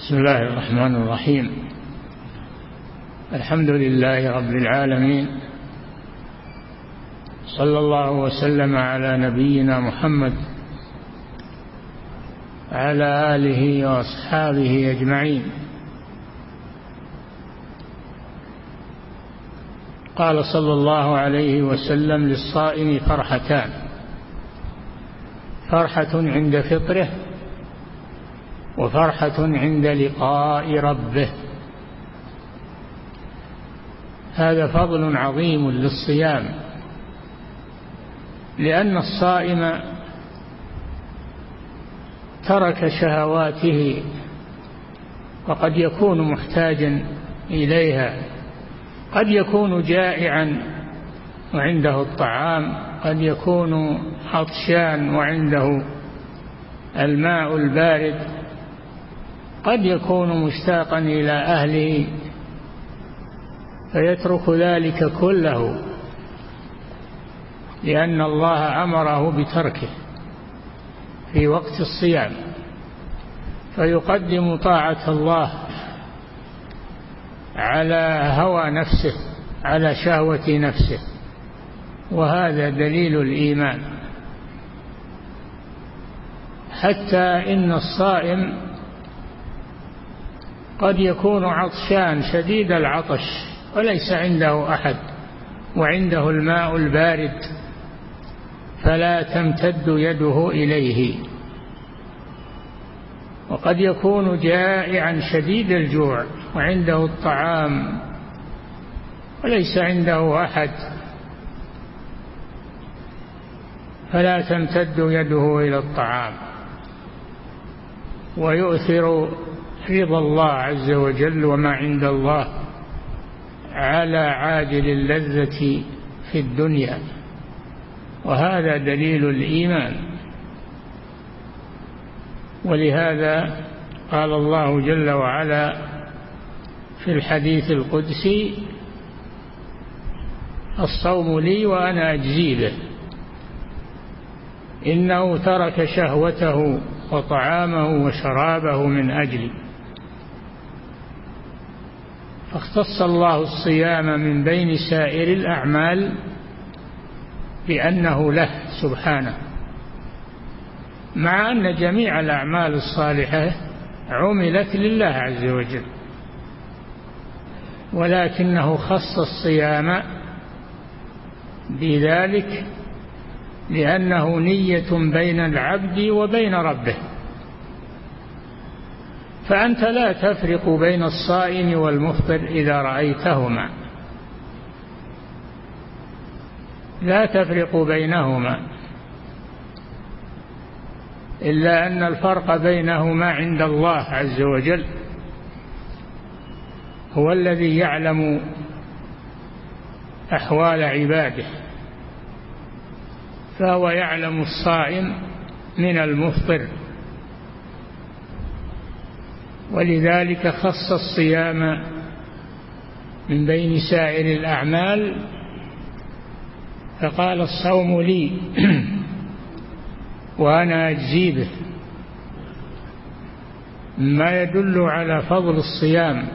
بسم الله الرحمن الرحيم. الحمد لله رب العالمين، صلى الله وسلم على نبينا محمد على آله وأصحابه أجمعين. قال صلى الله عليه وسلم: للصائم فرحتان: فرحة عند فطره، وفرحة عند لقاء ربه. هذا فضل عظيم للصيام، لأن الصائم ترك شهواته، وقد يكون محتاجا إليها، قد يكون جائعا وعنده الطعام، قد يكون عطشان وعنده الماء البارد، قد يكون مشتاقا إلى أهله فيترك ذلك كله لأن الله أمره بتركه في وقت الصيام، فيقدم طاعة الله على هوى نفسه، على شهوة نفسه، وهذا دليل الإيمان. حتى إن الصائم قد يكون عطشان شديد العطش وليس عنده أحد وعنده الماء البارد، فلا تمتد يده إليه. وقد يكون جائعا شديد الجوع وعنده الطعام وليس عنده أحد، فلا تمتد يده إلى الطعام، ويؤثر رضا الله عز وجل وما عند الله على عاجل اللذة في الدنيا، وهذا دليل الإيمان. ولهذا قال الله جل وعلا في الحديث القدسي: الصوم لي وأنا أجزي به، إنه ترك شهوته وطعامه وشرابه من أجلي. فاختص الله الصيام من بين سائر الأعمال بأنه له سبحانه، مع أن جميع الأعمال الصالحة عملت لله عز وجل، ولكنه خص الصيام بذلك لأنه نية بين العبد وبين ربه. فأنت لا تفرق بين الصائم والمفطر إذا رأيتهما، لا تفرق بينهما، إلا أن الفرق بينهما عند الله عز وجل، هو الذي يعلم أحوال عباده، فهو يعلم الصائم من المفطر، ولذلك خص الصيام من بين سائر الأعمال فقال: الصوم لي وأنا أجزي به، ما يدل على فضل الصيام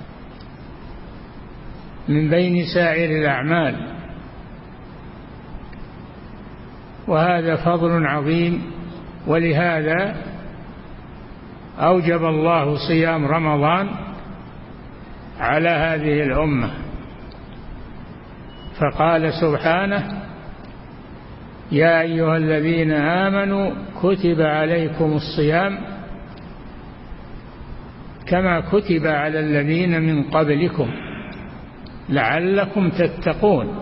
من بين سائر الأعمال، وهذا فضل عظيم. ولهذا أوجب الله صيام رمضان على هذه الأمة، فقال سبحانه: يا أيها الذين آمنوا كتب عليكم الصيام كما كتب على الذين من قبلكم لعلكم تتقون.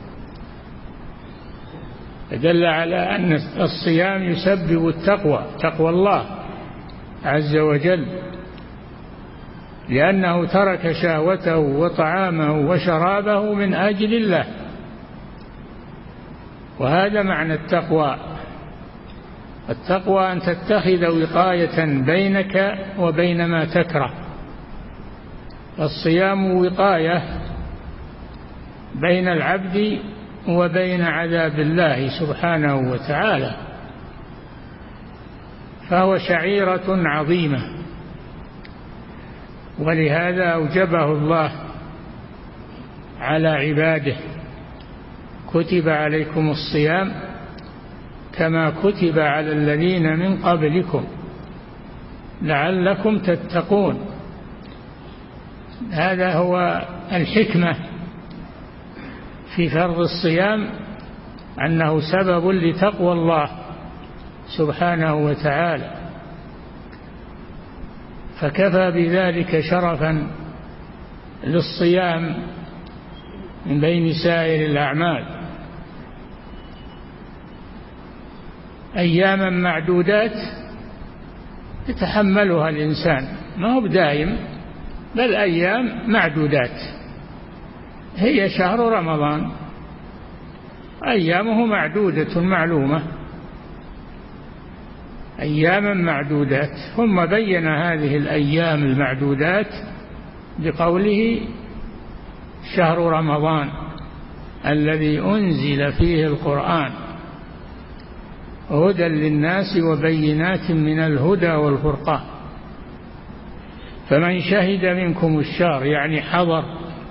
دل على أن الصيام يسبب التقوى، تقوى الله عز وجل، لأنه ترك شهوته وطعامه وشرابه من أجل الله، وهذا معنى التقوى. التقوى أن تتخذ وقاية بينك وبين ما تكره، الصيام وقاية بين العبد وبين عذاب الله سبحانه وتعالى، فهو شعيرة عظيمة ولهذا أوجبه الله على عباده: كتب عليكم الصيام كما كتب على الذين من قبلكم لعلكم تتقون. هذا هو الحكمة في فرض الصيام، أنه سبب لتقوى الله سبحانه وتعالى، فكفى بذلك شرفا للصيام من بين سائر الأعمال. أياما معدودات يتحملها الإنسان، ما هو بدائم، بل أيام معدودات، هي شهر رمضان أيامه معدودة معلومة، أياما معدودات. ثم بين هذه الأيام المعدودات بقوله: شهر رمضان الذي أنزل فيه القرآن هدى للناس وبينات من الهدى والفرقان فمن شهد منكم الشهر، يعني حضر،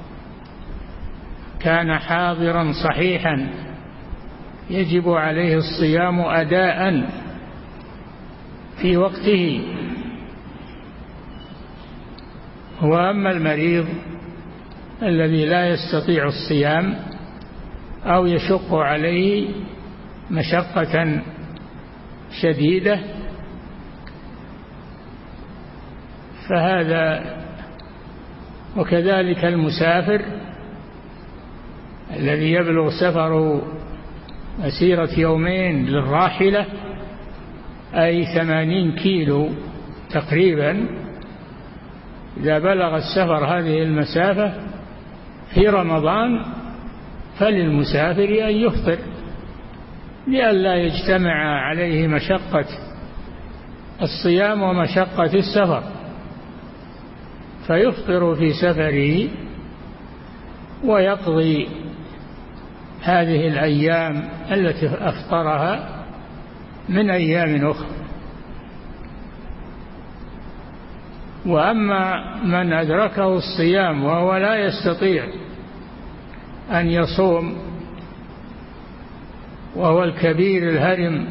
كان حاضرا صحيحا يجب عليه الصيام أداء في وقته. وأما المريض الذي لا يستطيع الصيام أو يشق عليه مشقة شديدة فهذا، وكذلك المسافر الذي يبلغ سفره مسيرة يومين للراحلة، أي 80 كيلو تقريبا، إذا بلغ السفر هذه المسافة في رمضان فللمسافر أن يفطر لئلا يجتمع عليه مشقة الصيام ومشقة السفر، فيفطر في سفره ويقضي هذه الأيام التي أفطرها من أيام أخرى. وأما من أدركه الصيام وهو لا يستطيع أن يصوم، وهو الكبير الهرم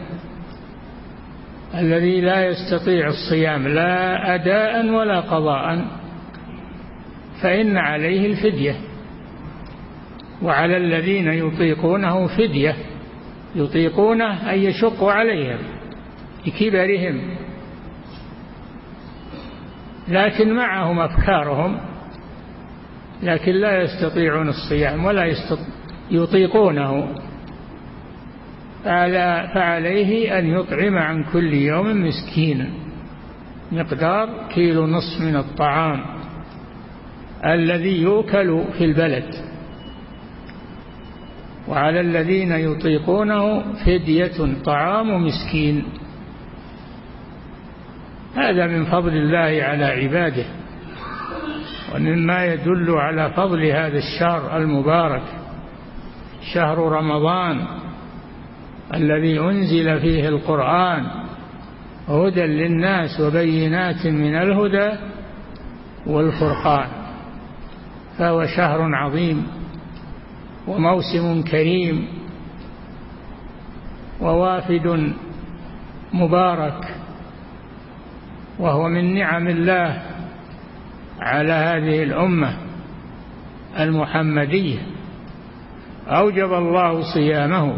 الذي لا يستطيع الصيام لا أداء ولا قضاء، فإن عليه الفدية، وعلى الذين يطيقونه فدية، يطيقونه أن يشق عليهم لكبرهم لكن معهم أفكارهم، لكن لا يستطيعون الصيام ولا يطيقونه، فعليه أن يطعم عن كل يوم مسكينا مقدار 1.5 كيلو من الطعام الذي يؤكل في البلد، وعلى الذين يطيقونه فدية طعام مسكين. هذا من فضل الله على عباده، ومما يدل على فضل هذا الشهر المبارك، شهر رمضان الذي أنزل فيه القرآن هدى للناس وبينات من الهدى والفرقان، فهو شهر عظيم وموسم كريم ووافد مبارك، وهو من نعم الله على هذه الأمة المحمدية. أوجب الله صيامه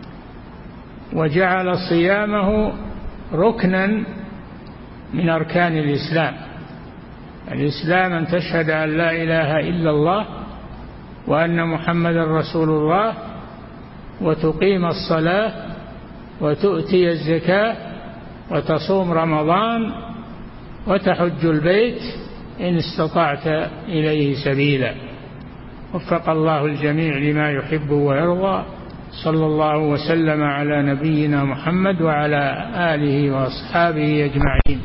وجعل صيامه ركنا من أركان الإسلام. الإسلام أن تشهد أن لا إله إلا الله وأن محمد رسول الله، وتقيم الصلاة، وتؤتي الزكاة، وتصوم رمضان، وتحج البيت إن استطعت إليه سبيلا. وفق الله الجميع لما يحب ويرضى. صلى الله وسلم على نبينا محمد وعلى آله وأصحابه أجمعين.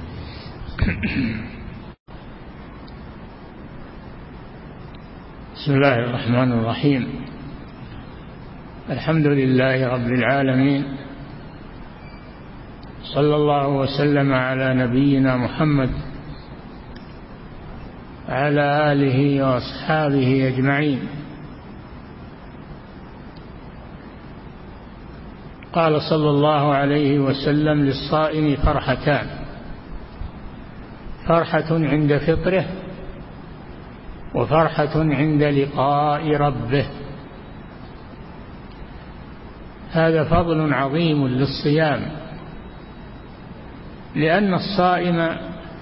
بسم الله الرحمن الرحيم. الحمد لله رب العالمين، صلى الله وسلم على نبينا محمد وعلى آله وأصحابه أجمعين. قال صلى الله عليه وسلم: للصائم فرحتان: فرحة عند فطره، وفرحة عند لقاء ربه. هذا فضل عظيم للصيام، لأن الصائم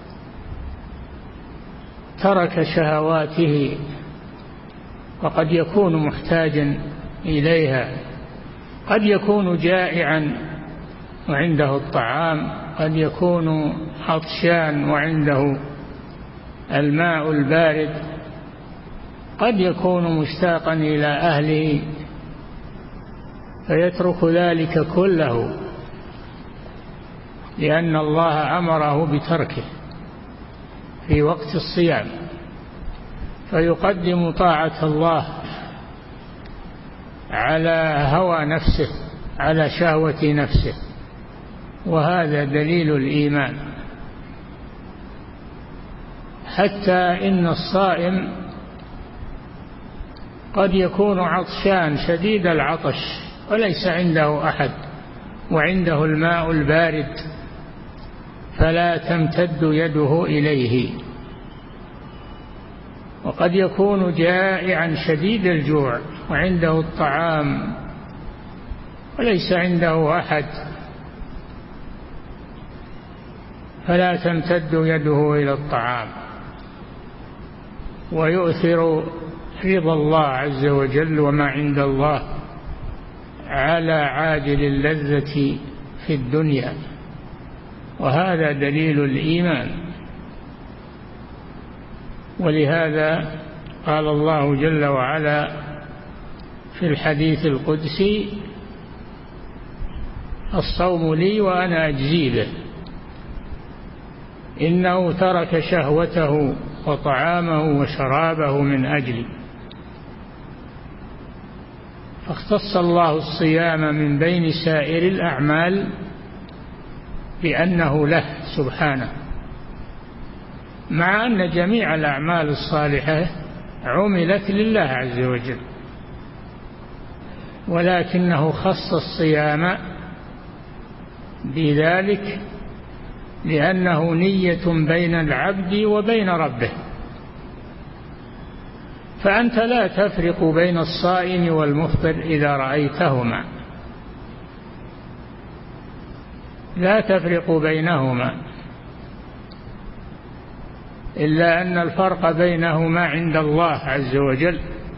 ترك شهواته، وقد يكون محتاجا إليها، قد يكون جائعا وعنده الطعام، قد يكون عطشان وعنده الماء البارد، قد يكون مشتاقا إلى أهله فيترك ذلك كله لأن الله أمره بتركه في وقت الصيام، فيقدم طاعة الله على هوى نفسه، على شهوة نفسه، وهذا دليل الإيمان. حتى إن الصائم قد يكون عطشان شديد العطش وليس عنده أحد وعنده الماء البارد، فلا تمتد يده إليه. وقد يكون جائعا شديد الجوع وعنده الطعام وليس عنده أحد، فلا تمتد يده إلى الطعام، ويؤثر رضا الله عز وجل وما عند الله على عاجل اللذة في الدنيا، وهذا دليل الإيمان. ولهذا قال الله جل وعلا في الحديث القدسي: الصوم لي وأنا أجزي به، إنه ترك شهوته وطعامه وشرابه من أجلي. فاختص الله الصيام من بين سائر الأعمال بأنه له سبحانه، مع أن جميع الأعمال الصالحة عملت لله عز وجل، ولكنه خص الصيام بذلك لأنه نية بين العبد وبين ربه. فأنت لا تفرق بين الصائم والمفطر إذا رأيتهما، لا تفرق بينهما، إلا أن الفرق بينهما عند الله عز وجل،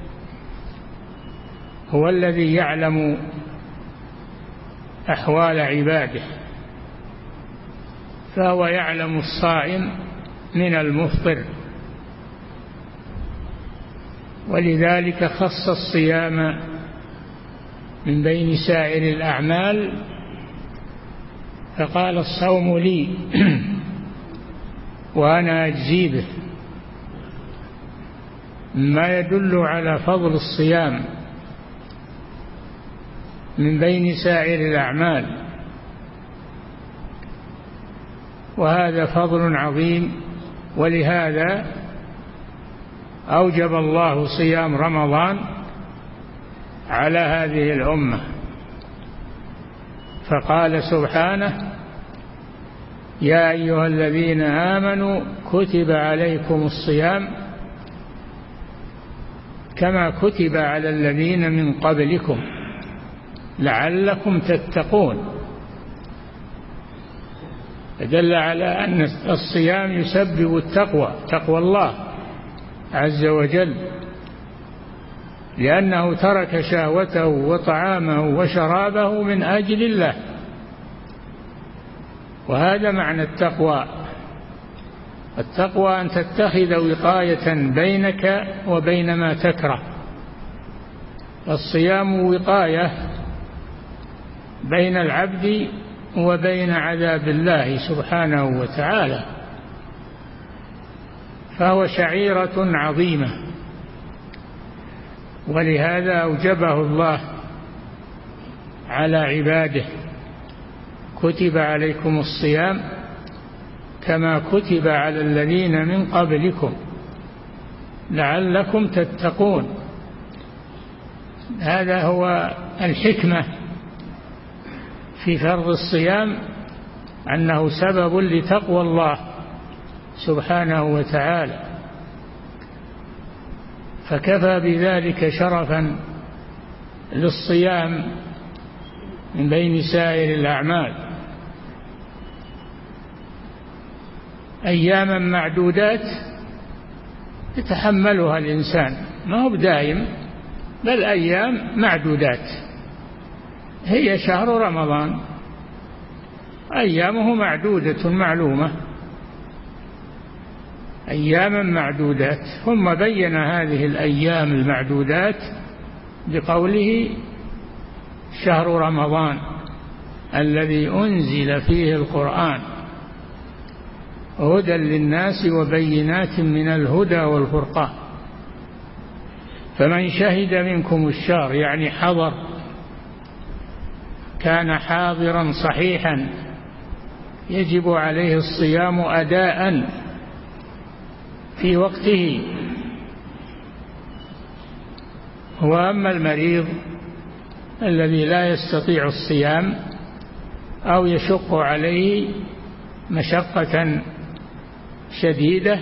هو الذي يعلم أحوال عباده، فهو يعلم الصائم من المفطر، ولذلك خص الصيام من بين سائر الأعمال فقال: الصوم لي وأنا أجزي به، ما يدل على فضل الصيام من بين سائر الأعمال، وهذا فضل عظيم. ولهذا أوجب الله صيام رمضان على هذه الأمة، فقال سبحانه: يا أيها الذين آمنوا كتب عليكم الصيام كما كتب على الذين من قبلكم لعلكم تتقون. دل على أن الصيام يسبب التقوى، تقوى الله عز وجل، لأنه ترك شهوته وطعامه وشرابه من أجل الله، وهذا معنى التقوى. التقوى أن تتخذ وقاية بينك وبين ما تكره. الصيام وقاية بين العبد وبين عذاب الله سبحانه وتعالى، فهو شعيرة عظيمة، ولهذا أوجبه الله على عباده: كتب عليكم الصيام كما كتب على الذين من قبلكم لعلكم تتقون. هذا هو الحكمة في فرض الصيام، أنه سبب لتقوى الله سبحانه وتعالى، فكفى بذلك شرفا للصيام من بين سائر الأعمال. أياما معدودات يتحملها الإنسان، ما هو بدائم، بل أيام معدودات، هي شهر رمضان أيامه معدودة معلومة، أياما معدودات. ثم بين هذه الأيام المعدودات بقوله شهر رمضان الذي أنزل فيه القرآن هدى للناس وبينات من الهدى والفرقان، فمن شهد منكم الشهر يعني حضر، كان حاضرا صحيحا يجب عليه الصيام أداء في وقته. وأما المريض الذي لا يستطيع الصيام أو يشق عليه مشقة شديدة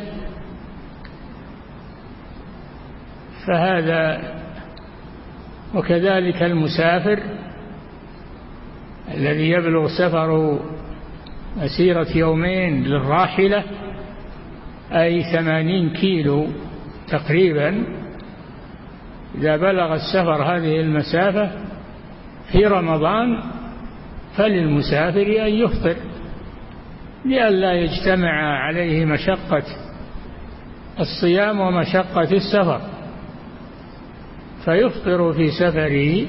فهذا، وكذلك المسافر الذي يبلغ سفره مسيرة يومين للراحلة أي 80 كيلو تقريبا، إذا بلغ السفر هذه المسافة في رمضان فللمسافر أن يفطر لئلا يجتمع عليه مشقة الصيام ومشقة السفر، فيفطر في سفره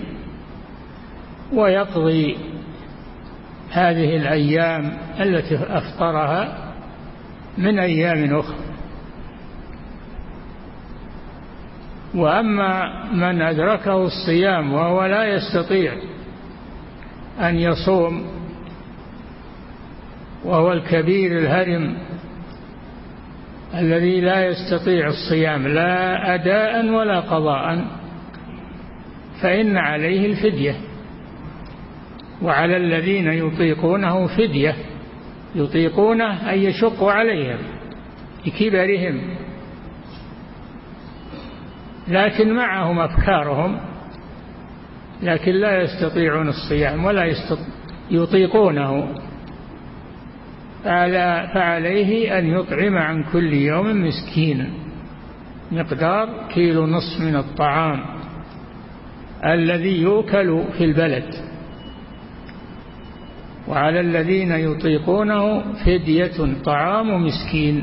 ويقضي هذه الأيام التي أفطرها من أيام أخرى. وأما من أدركه الصيام وهو لا يستطيع أن يصوم، وهو الكبير الهرم الذي لا يستطيع الصيام لا أداء ولا قضاء، فإن عليه الفدية. وعلى الذين يطيقونه فدية، يطيقونه أن يشق عليهم لكبرهم لكن معهم أفكارهم، لكن لا يستطيعون الصيام ولا يطيقونه، فعليه أن يطعم عن كل يوم مسكينا مقدار 1.5 كيلو من الطعام الذي يؤكل في البلد. وعلى الذين يطيقونه فدية طعام مسكين.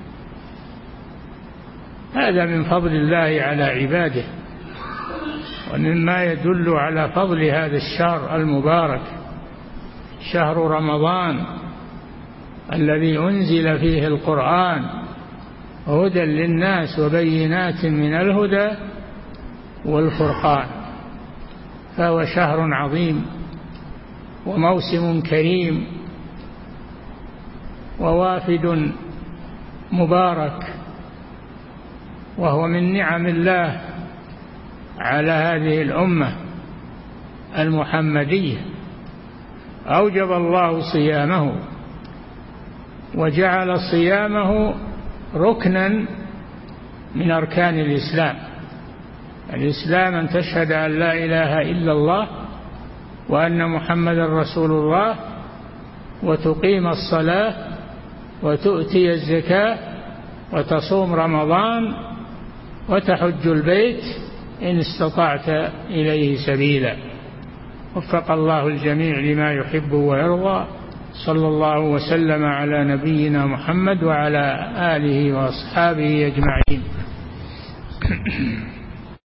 هذا من فضل الله على عباده، ومما يدل على فضل هذا الشهر المبارك شهر رمضان الذي أنزل فيه القرآن هدى للناس وبينات من الهدى والفرقان، فهو شهر عظيم وموسم كريم ووافد مبارك، وهو من نعم الله على هذه الأمة المحمدية. أوجب الله صيامه وجعل صيامه ركنا من أركان الإسلام. الإسلام أن تشهد أن لا إله إلا الله وأن محمد رسول الله وتقيم الصلاة وتؤتي الزكاة وتصوم رمضان وتحج البيت إن استطعت إليه سبيلا. وفق الله الجميع لما يحب ويرضى. صلى الله وسلم على نبينا محمد وعلى آله وأصحابه أجمعين.